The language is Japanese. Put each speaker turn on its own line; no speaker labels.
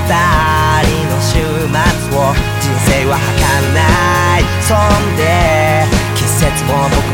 人の週末を人生は儚い。そんで季節も僕